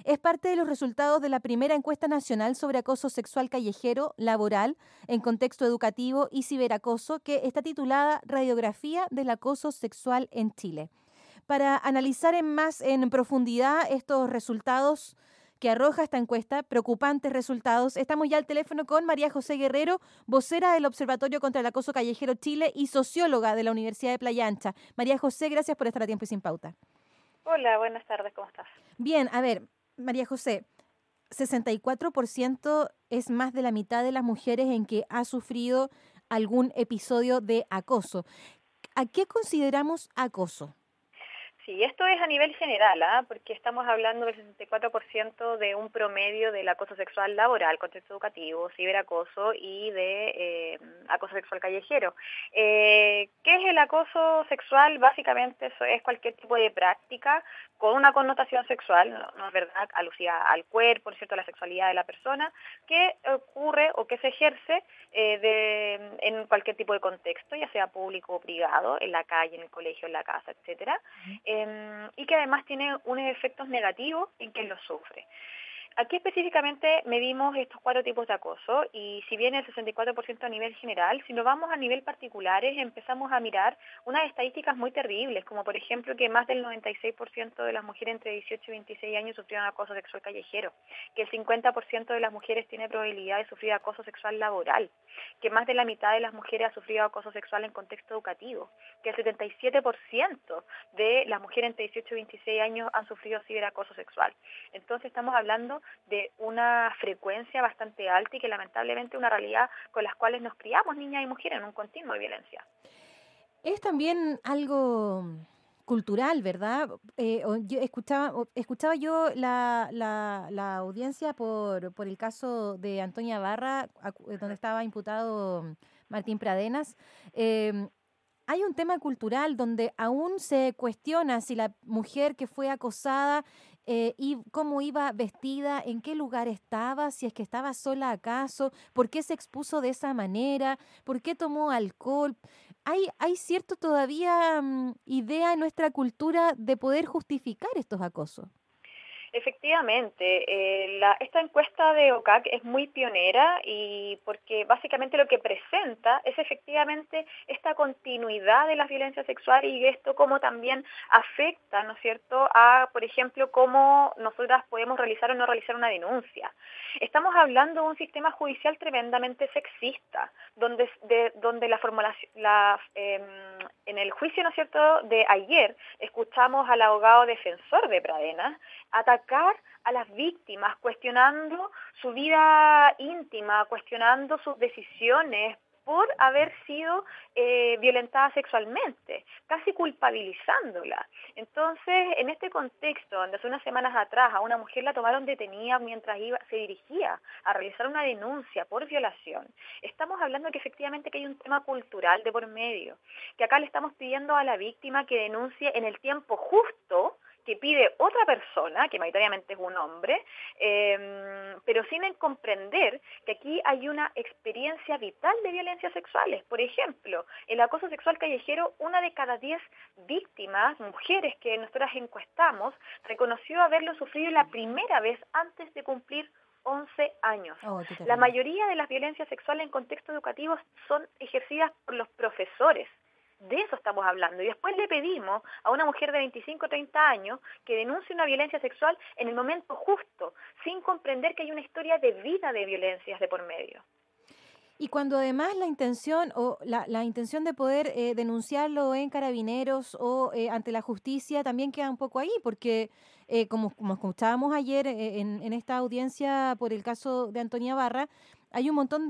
Es parte de los resultados de la primera encuesta nacional sobre acoso sexual callejero, laboral, en contexto educativo y ciberacoso, que está titulada Radiografía del acoso sexual en Chile. Para analizar en profundidad estos resultados que arroja esta encuesta, preocupantes resultados, estamos ya al teléfono con María José Guerrero, vocera del Observatorio contra el Acoso Callejero Chile y socióloga de la Universidad de Playa Ancha. María José, gracias por estar a tiempo y sin pauta. Hola, buenas tardes, ¿cómo estás? Bien, a ver, María José, 64% es más de la mitad de las mujeres en que ha sufrido algún episodio de acoso. ¿A qué consideramos acoso? Sí, esto es a nivel general, porque estamos hablando del 64% de un promedio del acoso sexual laboral, contexto educativo, ciberacoso y de acoso sexual callejero. ¿Qué es el acoso sexual? Básicamente eso es cualquier tipo de práctica con una connotación sexual, no es verdad, alusiva al cuerpo, ¿no es cierto?, a la sexualidad de la persona, que ocurre o que se ejerce en cualquier tipo de contexto, ya sea público o privado, en la calle, en el colegio, en la casa, etcétera, y que además tiene unos efectos negativos en quien lo sufre. Aquí específicamente medimos estos 4 tipos de acoso y si bien el 64% a nivel general, si nos vamos a nivel particulares empezamos a mirar unas estadísticas muy terribles, como por ejemplo que más del 96% de las mujeres entre 18 y 26 años sufrieron acoso sexual callejero, que el 50% de las mujeres tiene probabilidad de sufrir acoso sexual laboral, que más de la mitad de las mujeres ha sufrido acoso sexual en contexto educativo, que el 77% de las mujeres entre 18 y 26 años han sufrido ciberacoso sexual. Entonces estamos hablando de una frecuencia bastante alta y que lamentablemente es una realidad con las cuales nos criamos niñas y mujeres en un continuo de violencia. Es también algo cultural, ¿verdad? Yo escuchaba yo la audiencia por el caso de Antonia Barra, donde estaba imputado Martín Pradenas. Em, Hay un tema cultural donde aún se cuestiona si la mujer que fue acosada y cómo iba vestida, en qué lugar estaba, si es que estaba sola acaso, por qué se expuso de esa manera, por qué tomó alcohol. Hay cierto todavía idea en nuestra cultura de poder justificar estos acosos. Efectivamente, esta encuesta de OCAC es muy pionera y porque básicamente lo que presenta es efectivamente esta continuidad de las violencias sexuales y esto como también afecta, ¿no es cierto?, a, por ejemplo, cómo nosotras podemos realizar o no realizar una denuncia. Estamos hablando de un sistema judicial tremendamente sexista, donde la formulación, en el juicio, ¿no es cierto?, de ayer, escuchamos al abogado defensor de Pradenas atacar a las víctimas, cuestionando su vida íntima, cuestionando sus decisiones por haber sido violentada sexualmente, casi culpabilizándola. Entonces, en este contexto, donde hace unas semanas atrás a una mujer la tomaron detenida mientras se dirigía a realizar una denuncia por violación, estamos hablando que efectivamente que hay un tema cultural de por medio, que acá le estamos pidiendo a la víctima que denuncie en el tiempo justo que pide otra persona, que mayoritariamente es un hombre, pero sin comprender que aquí hay una experiencia vital de violencias sexuales. Por ejemplo, el acoso sexual callejero, 1 de cada 10 víctimas, mujeres que nosotras encuestamos, reconoció haberlo sufrido la primera vez antes de cumplir 11 años. Oh, qué La terrible. mayoría de las violencias sexuales en contexto educativo son ejercidas por los profesores. De eso estamos hablando. Y después le pedimos a una mujer de 25 o 30 años que denuncie una violencia sexual en el momento justo, sin comprender que hay una historia de vida de violencias de por medio. Y cuando además la intención o la intención de poder denunciarlo en carabineros o ante la justicia también queda un poco ahí, porque como escuchábamos ayer en esta audiencia por el caso de Antonia Barra, hay un montón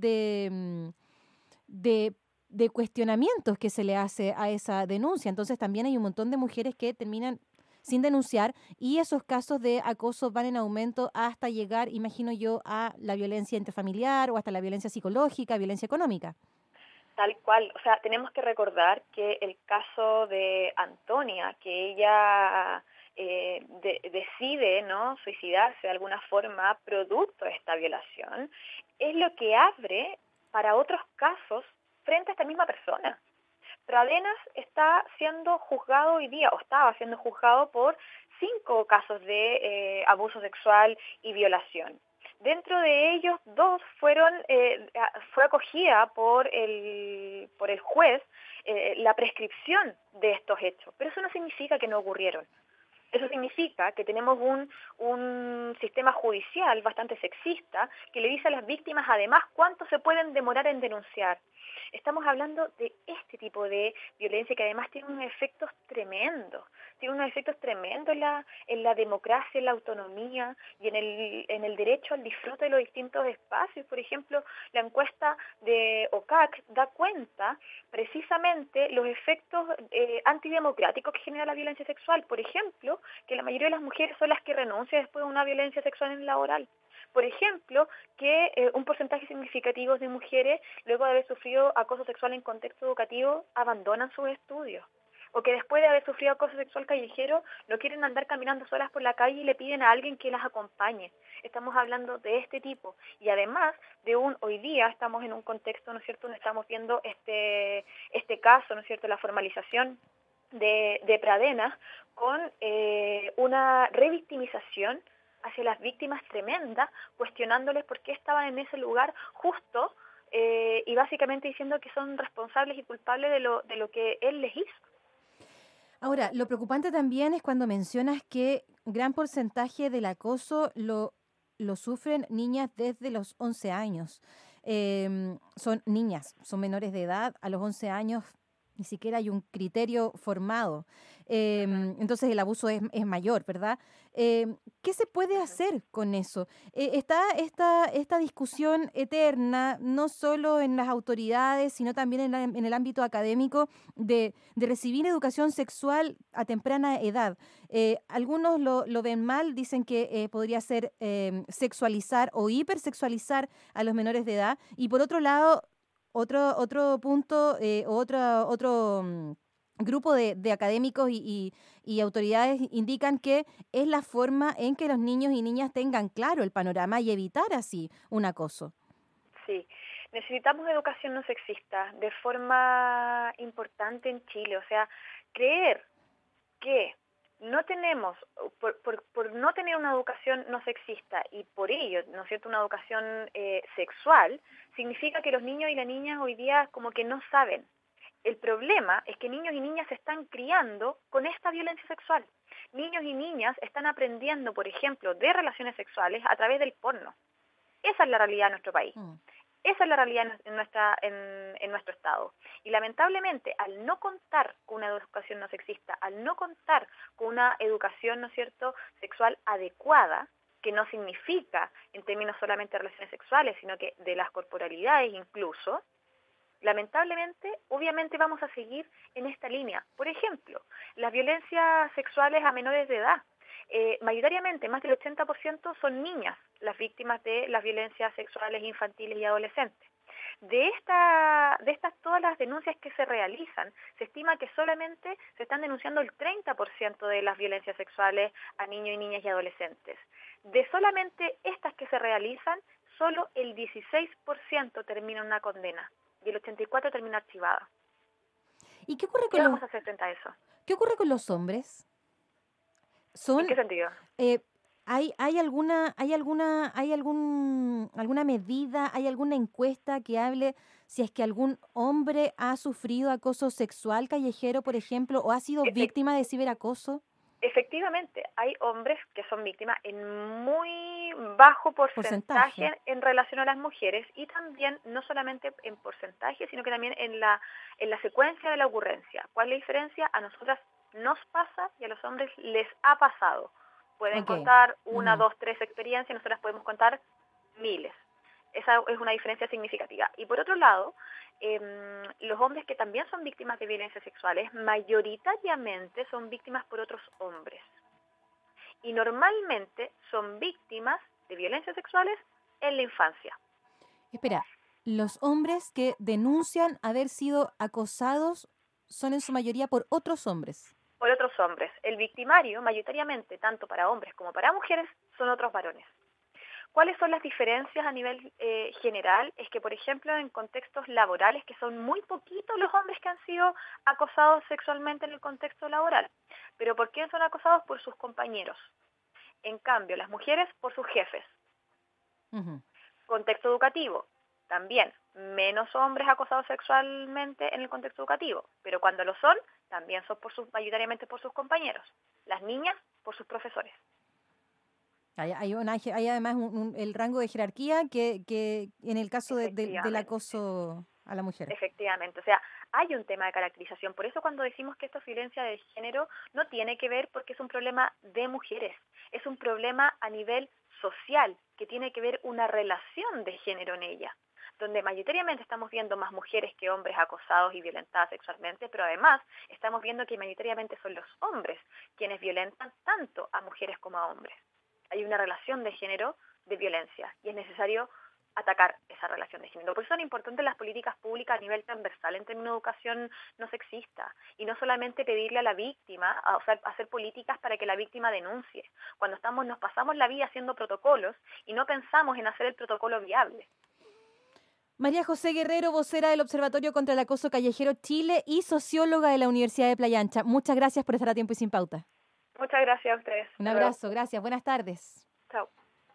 de, de cuestionamientos que se le hace a esa denuncia. Entonces también hay un montón de mujeres que terminan sin denunciar y esos casos de acoso van en aumento hasta llegar, imagino yo, a la violencia intrafamiliar o hasta la violencia psicológica, violencia económica. Tal cual, o sea, tenemos que recordar que el caso de Antonia, que ella decide, ¿no?, suicidarse de alguna forma producto de esta violación, es lo que abre para otros casos frente a esta misma persona. Pradenas está siendo juzgado hoy día, o estaba siendo juzgado por 5 casos de abuso sexual y violación. Dentro de ellos, 2 fue acogida por el juez la prescripción de estos hechos, pero eso no significa que no ocurrieron. Eso significa que tenemos un sistema judicial bastante sexista que le dice a las víctimas además cuánto se pueden demorar en denunciar. Estamos hablando de este tipo de violencia que además tiene unos efectos tremendos. Tiene unos efectos tremendos en la democracia, en la autonomía y en el derecho al disfrute de los distintos espacios. Por ejemplo, la encuesta de OCAC da cuenta precisamente los efectos antidemocráticos que genera la violencia sexual. Por ejemplo, que la mayoría de las mujeres son las que renuncian después de una violencia sexual en el laboral. Por ejemplo, que un porcentaje significativo de mujeres, luego de haber sufrido acoso sexual en contexto educativo, abandonan sus estudios. O que después de haber sufrido acoso sexual callejero, no quieren andar caminando solas por la calle y le piden a alguien que las acompañe. Estamos hablando de este tipo. Y además hoy día estamos en un contexto, ¿no es cierto?, donde estamos viendo este caso, ¿no es cierto?, la formalización de Pradena con una revictimización hacia las víctimas tremenda, cuestionándoles por qué estaban en ese lugar justo y básicamente diciendo que son responsables y culpables de lo que él les hizo. Ahora, lo preocupante también es cuando mencionas que gran porcentaje del acoso lo sufren niñas desde los 11 años. Son niñas, son menores de edad, a los 11 años ni siquiera hay un criterio formado. Entonces el abuso es mayor, ¿verdad? ¿Qué se puede hacer con eso? Está esta discusión eterna, no solo en las autoridades, sino también en el ámbito académico, de recibir educación sexual a temprana edad. Algunos lo ven mal, dicen que podría ser sexualizar o hipersexualizar a los menores de edad. Y por otro lado, otro punto, grupo de académicos y autoridades indican que es la forma en que los niños y niñas tengan claro el panorama y evitar así un acoso. Sí, necesitamos educación no sexista de forma importante en Chile. O sea, creer que no tenemos, por no tener una educación no sexista y por ello, ¿no es cierto?, una educación sexual, significa que los niños y las niñas hoy día como que no saben. El problema es que niños y niñas se están criando con esta violencia sexual. Niños y niñas están aprendiendo, por ejemplo, de relaciones sexuales a través del porno. Esa es la realidad de nuestro país. Esa es la realidad en nuestro estado. Y lamentablemente, al no contar con una educación no sexista, al no contar con una educación, ¿no es cierto?, sexual adecuada, que no significa en términos solamente de relaciones sexuales, sino que de las corporalidades incluso, lamentablemente, obviamente vamos a seguir en esta línea. Por ejemplo, las violencias sexuales a menores de edad. Mayoritariamente, más del 80% son niñas las víctimas de las violencias sexuales infantiles y adolescentes. De estas todas las denuncias que se realizan, se estima que solamente se están denunciando el 30% de las violencias sexuales a niños y niñas y adolescentes. De solamente estas que se realizan, solo el 16% termina en una condena y el 84% termina archivada. ¿Y qué ocurre ¿Qué vamos a hacer frente a eso? ¿Qué ocurre con los hombres? ¿En qué sentido? ¿Hay alguna medida, hay alguna encuesta que hable si es que algún hombre ha sufrido acoso sexual callejero, por ejemplo, o ha sido víctima de ciberacoso? Efectivamente, hay hombres que son víctimas en muy bajo porcentaje en relación a las mujeres y también no solamente en porcentaje, sino que también en la secuencia de la ocurrencia. ¿Cuál es la diferencia? A nosotras nos pasa y a los hombres les ha pasado. Pueden contar 1, 2, 3 experiencias, nosotras podemos contar miles. Esa es una diferencia significativa. Y por otro lado, los hombres que también son víctimas de violencias sexuales, mayoritariamente son víctimas por otros hombres. Y normalmente son víctimas de violencias sexuales en la infancia. Espera, los hombres que denuncian haber sido acosados son en su mayoría por otros hombres. Por otros hombres. El victimario, mayoritariamente, tanto para hombres como para mujeres, son otros varones. ¿Cuáles son las diferencias a nivel general? Es que, por ejemplo, en contextos laborales, que son muy poquitos los hombres que han sido acosados sexualmente en el contexto laboral. ¿Pero por qué son acosados? Por sus compañeros. En cambio, las mujeres por sus jefes. Ujú. Contexto educativo, también menos hombres acosados sexualmente en el contexto educativo, pero cuando lo son, también son mayoritariamente por sus compañeros. Las niñas por sus profesores. Hay además el rango de jerarquía que en el caso del Efectivamente. acoso a la mujer. Efectivamente, o sea, hay un tema de caracterización. Por eso cuando decimos que esto es violencia de género, no tiene que ver porque es un problema de mujeres, es un problema a nivel social, que tiene que ver una relación de género en ella, donde mayoritariamente estamos viendo más mujeres que hombres acosados y violentadas sexualmente, pero además estamos viendo que mayoritariamente son los hombres quienes violentan tanto a mujeres como a hombres. Hay una relación de género de violencia y es necesario atacar esa relación de género. Por eso son importantes las políticas públicas a nivel transversal en términos de educación no sexista y no solamente pedirle a la víctima, o sea, hacer políticas para que la víctima denuncie. Cuando nos pasamos la vida haciendo protocolos y no pensamos en hacer el protocolo viable. María José Guerrero, vocera del Observatorio contra el Acoso Callejero Chile y socióloga de la Universidad de Playa Ancha. Muchas gracias por estar a tiempo y sin pauta. Muchas gracias a ustedes. Un abrazo, gracias. Buenas tardes. Chao.